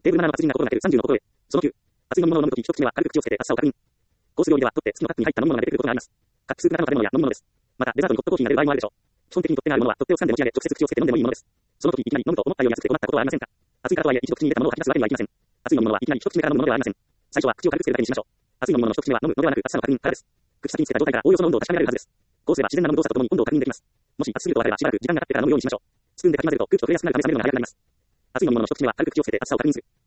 テーブル7の活字になことが出る30のことへ。その9。熱い飲み物を飲むとき一口には軽く口をつけて熱さを確認。コース料理では取って次のカップに入った飲み物が出てくることがあります。カップスープなどの食べ物や飲み物です。また、デザートにホットコーヒーが出る場合もあるでしょう。基本的に取っ手があるものは取っ手を掴んで持ち上げ、直接口をつけて飲んでもいいものです。その時いきなり飲むと思ったより熱くて困ったことはありませんか？熱いからとはいえ一度口に入れたものを吐き出すわけにはいきません。熱い飲み物はいきなり一口目から飲むものではありません。最初は口を軽くつけるだけにしましょう。熱い飲み物の一口目は飲むのではなく熱さの確認からです。口先につけた状態からおおよその温度を確かめられるはずです。こうすれば自然な飲む動作とともに温度を確認できます。もし熱すぎると分かればしばらく時間が経ってから飲むようにしましょう。スプーンでかき混ぜると空気を取れやすくなるためスプーンの長くなります。熱い飲み物の一口目は軽く口をつけて熱さを確認する。